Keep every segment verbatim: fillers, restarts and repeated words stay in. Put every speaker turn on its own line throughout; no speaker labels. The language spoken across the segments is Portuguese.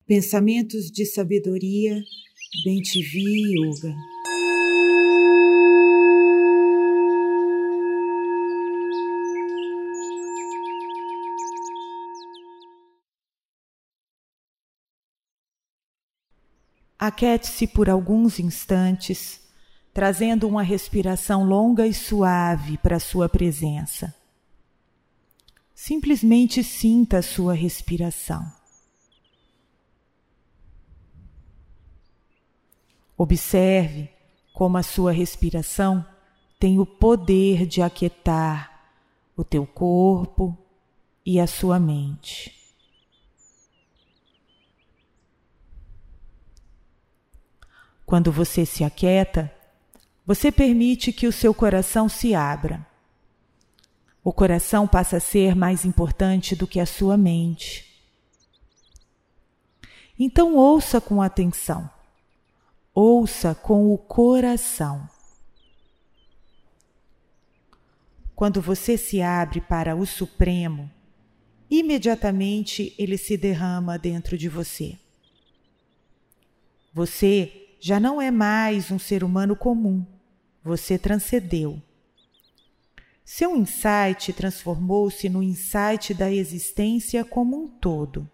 Pensamentos de sabedoria, Bem-te-vi Yoga. Aquiete-se por alguns instantes, trazendo uma respiração longa e suave para a sua presença. Simplesmente sinta a sua respiração. Observe como a sua respiração tem o poder de aquietar o teu corpo e a sua mente. Quando você se aquieta, você permite que o seu coração se abra. O coração passa a ser mais importante do que a sua mente. Então ouça com atenção. Ouça com o coração. Quando você se abre para o Supremo, imediatamente ele se derrama dentro de você. Você já não é mais um ser humano comum. Você transcendeu. Seu insight transformou-se no insight da existência como um todo.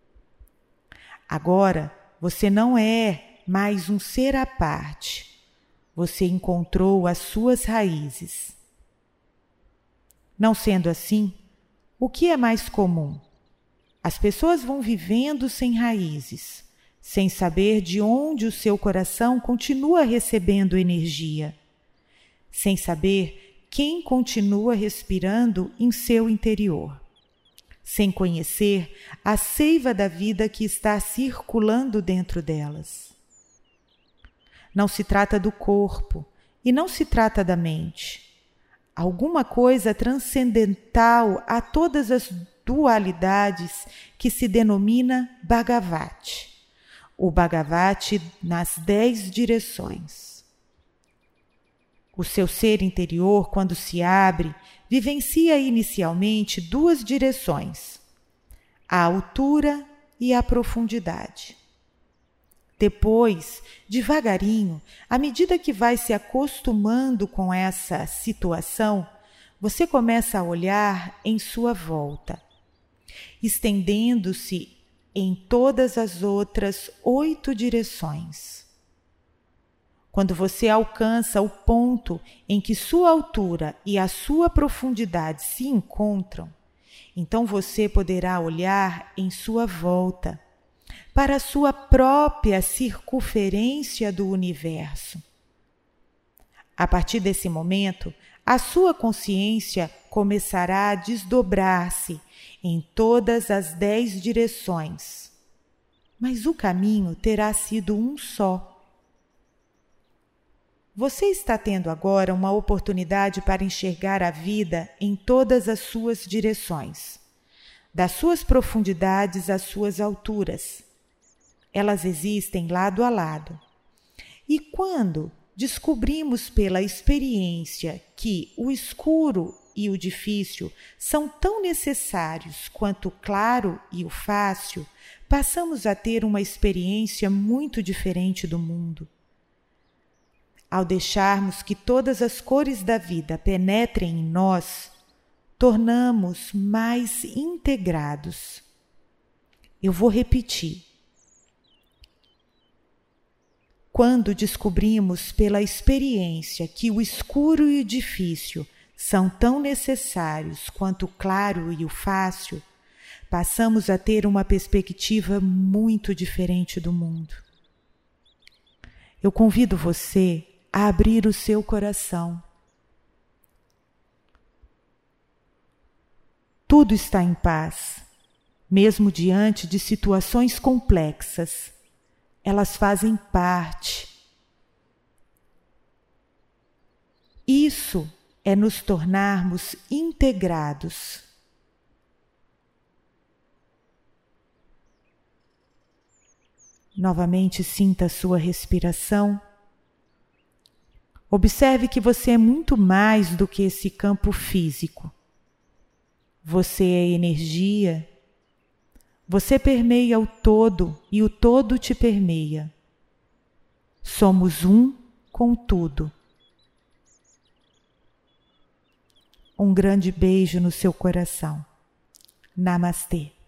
Agora, você não é mais um ser à parte. Você encontrou as suas raízes. Não sendo assim, o que é mais comum? As pessoas vão vivendo sem raízes, sem saber de onde o seu coração continua recebendo energia, sem saber quem continua respirando em seu interior, sem conhecer a seiva da vida que está circulando dentro delas. Não se trata do corpo e não se trata da mente. Alguma coisa transcendental a todas as dualidades que se denomina Bhagavati. O Bhagavati nas dez direções. O seu ser interior, quando se abre, vivencia inicialmente duas direções, a altura e a profundidade. Depois, devagarinho, à medida que vai se acostumando com essa situação, você começa a olhar em sua volta, estendendo-se em todas as outras oito direções. Quando você alcança o ponto em que sua altura e a sua profundidade se encontram, então você poderá olhar em sua volta, para a sua própria circunferência do universo. A partir desse momento, a sua consciência começará a desdobrar-se em todas as dez direções, mas o caminho terá sido um só. Você está tendo agora uma oportunidade para enxergar a vida em todas as suas direções, das suas profundidades às suas alturas. Elas existem lado a lado. E quando descobrimos pela experiência que o escuro e o difícil são tão necessários quanto o claro e o fácil, passamos a ter uma experiência muito diferente do mundo. Ao deixarmos que todas as cores da vida penetrem em nós, tornamos mais integrados. Eu vou repetir. Quando descobrimos pela experiência que o escuro e o difícil são tão necessários quanto o claro e o fácil, passamos a ter uma perspectiva muito diferente do mundo. Eu convido você a abrir o seu coração. Tudo está em paz, mesmo diante de situações complexas. Elas fazem parte. Isso é nos tornarmos integrados. Novamente sinta a sua respiração. Observe que você é muito mais do que esse campo físico. Você é energia. Você permeia o todo e o todo te permeia. Somos um com tudo. Um grande beijo no seu coração. Namastê.